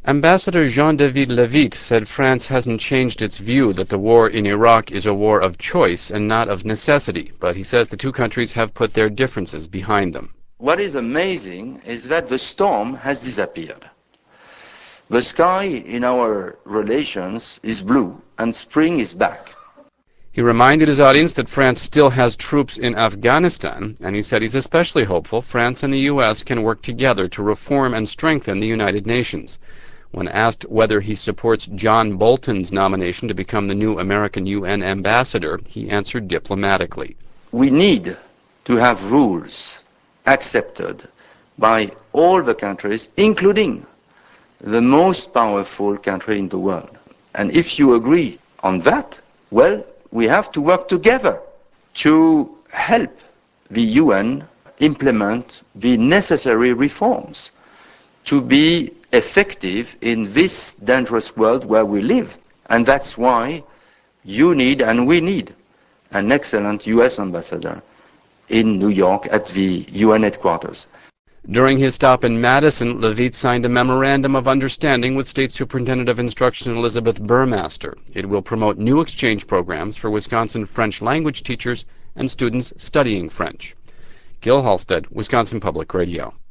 Ambassador Jean-David Levitte said France hasn't changed its view that the war in Iraq is a war of choice and not of necessity, but he says the two countries have put their differences behind them. What is amazing is that the storm has disappeared. The sky in our relations is blue, and spring is back. He reminded his audience that France still has troops in Afghanistan, and he said he's especially hopeful France and the U.S. can work together to reform and strengthen the United Nations. When asked whether he supports John Bolton's nomination to become the new American UN ambassador, he answered diplomatically. We need to have rules accepted by all the countries, including the most powerful country in the world. And if you agree on that, well, we have to work together to help the UN implement the necessary reforms to be effective in this dangerous world where we live. And that's why you need, and we need, an excellent US ambassador in New York at the UN headquarters. During his stop in Madison, Levitte signed a memorandum of understanding with State Superintendent of Instruction Elizabeth Burmaster. It will promote new exchange programs for Wisconsin French language teachers and students studying French. Gil Halstead, Wisconsin Public Radio.